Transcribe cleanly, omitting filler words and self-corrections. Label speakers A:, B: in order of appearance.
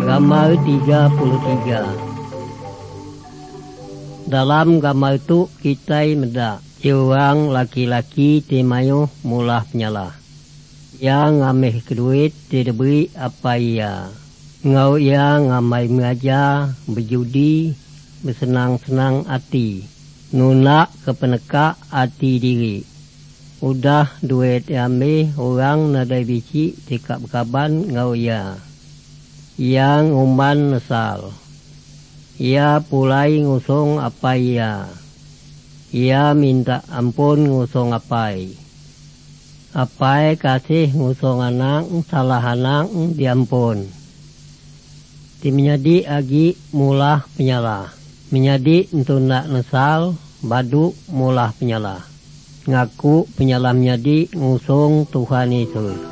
A: Gambar 33. Dalam gambar itu kita mendak orang laki-laki timayuh mulah penyalah. Yang ngamih keduit tidak beri apa ia. Ngau ia ngamai mengajar, berjudi, bersenang-senang hati. Nulak ke penekak hati diri. Udah duit ambil orang nadai biji tikap kaban ngau ia. Yang umban nesal. Ia pulai ngusung apa ia. Ia minta ampun ngusung apai. Apai kasih ngusung anak, salah anak diampun. Ti menjadi agi mulah penyalah. Menjadi untuk nak nesal, badu mulah penyalah. Ngaku penyalah menjadi ngusung Tuhan Yesus.